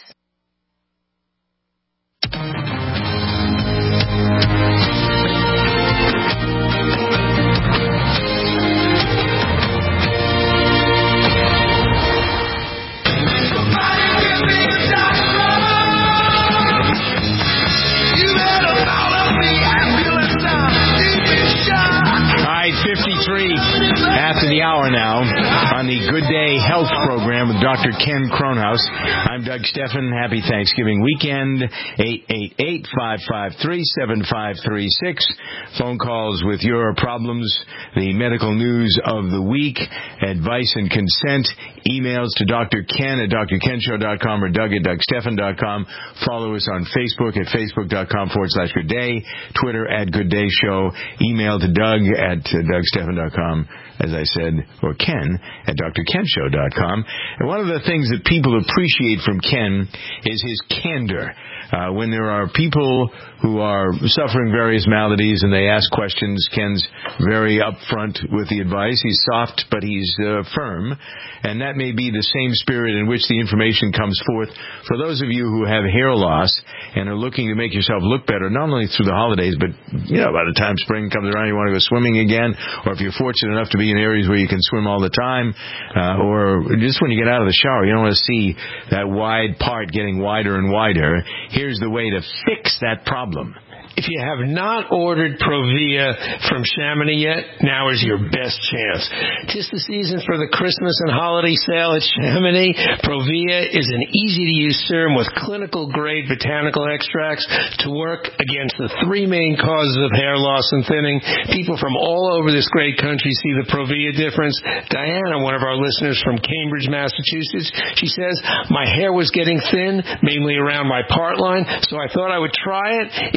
fifty-three after the hour now on the Good Day Health Program with Doctor Ken Kronhaus. I'm Doug Steffen. Happy Thanksgiving weekend. eight eight eight, five five three, seven five three six. Phone calls with your problems, the medical news of the week, advice and consent. Emails to Doctor Ken at D R Ken Show dot com or Doug at Doug Steffen dot com. Follow us on Facebook at Facebook dot com forward slash Good Day. Twitter at Good Day Show. Email to Doug at Doug Steffen dot com, as I said, or Ken at D R Ken Show dot com. And one of the things that people appreciate from Ken is his candor. Uh, when there are people who are suffering various maladies and they ask questions, Ken's very upfront with the advice. He's soft, but he's uh, firm. And that may be the same spirit in which the information comes forth for those of you who have hair loss and are looking to make yourself look better, not only through the holidays, but, you know, by the time spring comes around, you want to go swimming again, or if you're fortunate enough to be in areas where you can swim all the time, uh, or just when you get out of the shower, you don't want to see that wide part getting wider and wider. Here's the way to fix that problem. If you have not ordered Provia from Chamonix yet, now is your best chance. Tis the season for the Christmas and holiday sale at Chamonix. Provia is an easy-to-use serum with clinical-grade botanical extracts to work against the three main causes of hair loss and thinning. People from all over this great country see the Provia difference. Diana, one of our listeners from Cambridge, Massachusetts, she says, my hair was getting thin, mainly around my part line, so I thought I would try it. It really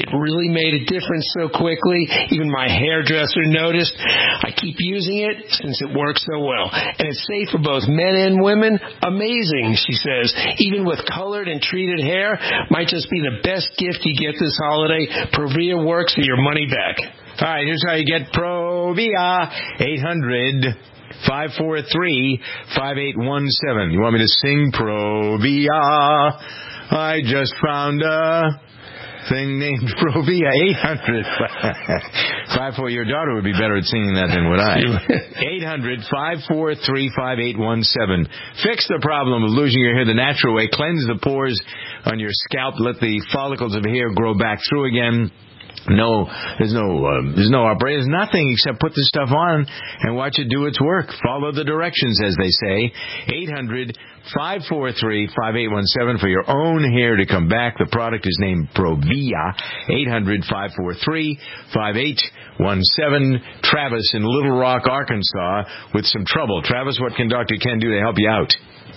made a difference so quickly. Even my hairdresser noticed. I keep using it since it works so well. And it's safe for both men and women. Amazing, she says. Even with colored and treated hair, might just be the best gift you get this holiday. Provia works for your money back. All right, here's how you get Provia. eight hundred, five four three, five eight one seven. You want me to sing Provia? I just found a thing named Provia. eight hundred, five four. Your daughter would be better at singing that than would I. eight hundred, five four three, five eight one seven. Fix the problem of losing your hair the natural way. Cleanse the pores on your scalp. Let the follicles of hair grow back through again. No, there's no, uh, there's no operation. There's nothing except put the stuff on and watch it do its work. Follow the directions, as they say. eight hundred, five four three, five eight one seven for your own hair to come back. The product is named Provia. eight hundred, five four three, five eight one seven. Travis in Little Rock, Arkansas, with some trouble. Travis, what can Doctor Ken do to help you out?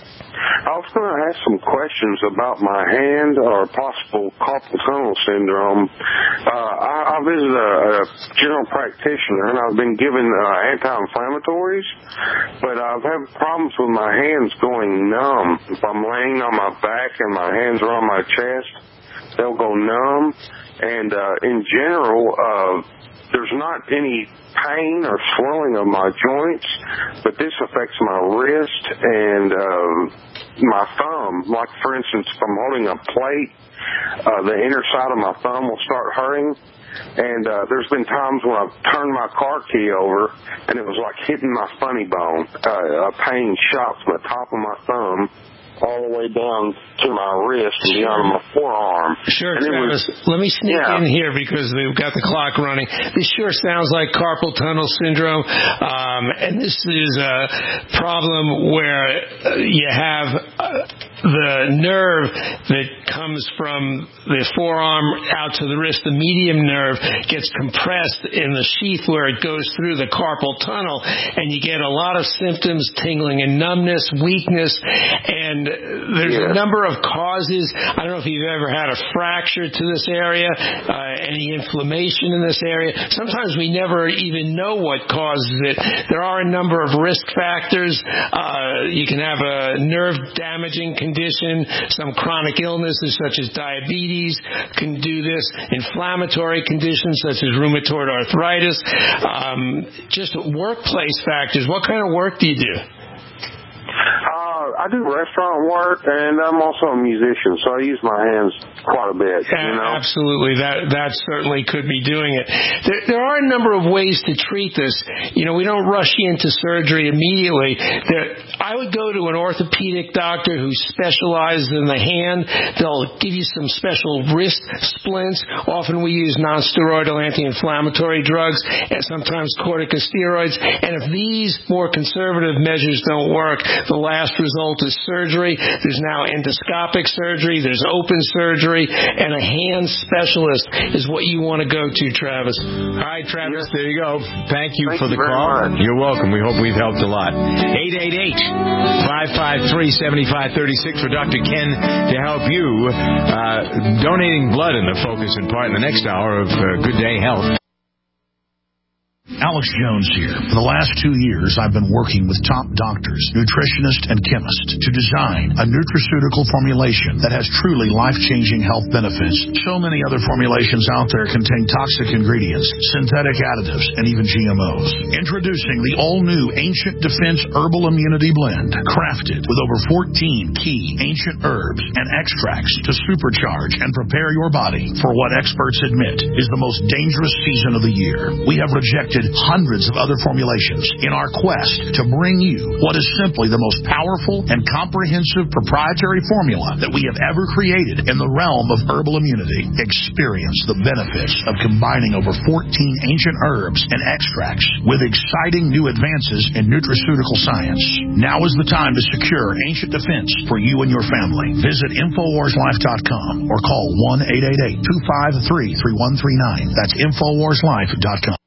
I was going to ask some questions about my hand or possible carpal tunnel syndrome. Uh, I, I visited a, a general practitioner, and I've been given uh, anti-inflammatories, but I've had problems with my hands going numb. If I'm laying on my back and my hands are on my chest, they'll go numb. And uh, in general, uh, there's not any pain or swelling of my joints, but this affects my wrist and uh, my thumb. Like, for instance, if I'm holding a plate, uh, the inner side of my thumb will start hurting. And uh, there's been times when I've turned my car key over, and it was like hitting my funny bone. Uh, a pain shot from the top of my thumb all the way down to my wrist and beyond my forearm. Sure, and Travis. Was, let me sneak yeah. in here because we've got the clock running. This sure sounds like carpal tunnel syndrome, um, and this is a problem where you have uh, the nerve that comes from the forearm out to the wrist, the medium nerve, gets compressed in the sheath where it goes through the carpal tunnel, and you get a lot of symptoms, tingling and numbness, weakness, and there's yeah. a number of causes. I don't know if you've ever had a fracture to this area, uh, any inflammation in this area. Sometimes we never even know what causes it. There are a number of risk factors. Uh, you can have a nerve-damaging condition. Some chronic illnesses such as diabetes can do this. Inflammatory conditions such as rheumatoid arthritis. Um, just workplace factors. What kind of work do you do? Uh, I do restaurant work, and I'm also a musician, so I use my hands quite a bit. You know? Absolutely. That that certainly could be doing it. There, there are a number of ways to treat this. You know, we don't rush you into surgery immediately. There, I would go to an orthopedic doctor who specializes in the hand. They'll give you some special wrist splints. Often we use nonsteroidal anti-inflammatory drugs and sometimes corticosteroids. And if these more conservative measures don't work, the last result is surgery. There's now endoscopic surgery. There's open surgery. And a hand specialist is what you want to go to, Travis. All right, Travis, there you go. Thank you Thank for you the call. much. You're welcome. We hope we've helped a lot. eight eight eight, five five three, seven five three six for Doctor Ken to help you. Uh, donating blood in the focus in part in the next hour of uh, Good Day Health. Alex Jones here. For the last two years, I've been working with top doctors, nutritionists, and chemists to design a nutraceutical formulation that has truly life-changing health benefits. So many other formulations out there contain toxic ingredients, synthetic additives, and even G M Os. Introducing the all-new Ancient Defense Herbal Immunity Blend, crafted with over fourteen key ancient herbs and extracts to supercharge and prepare your body for what experts admit is the most dangerous season of the year. We have rejected hundreds of other formulations in our quest to bring you what is simply the most powerful and comprehensive proprietary formula that we have ever created in the realm of herbal immunity. Experience the benefits of combining over fourteen ancient herbs and extracts with exciting new advances in nutraceutical science. Now is the time to secure Ancient Defense for you and your family. Visit Infowars Life dot com or call one eight eight eight, two five three, three one three nine. That's Infowars Life dot com.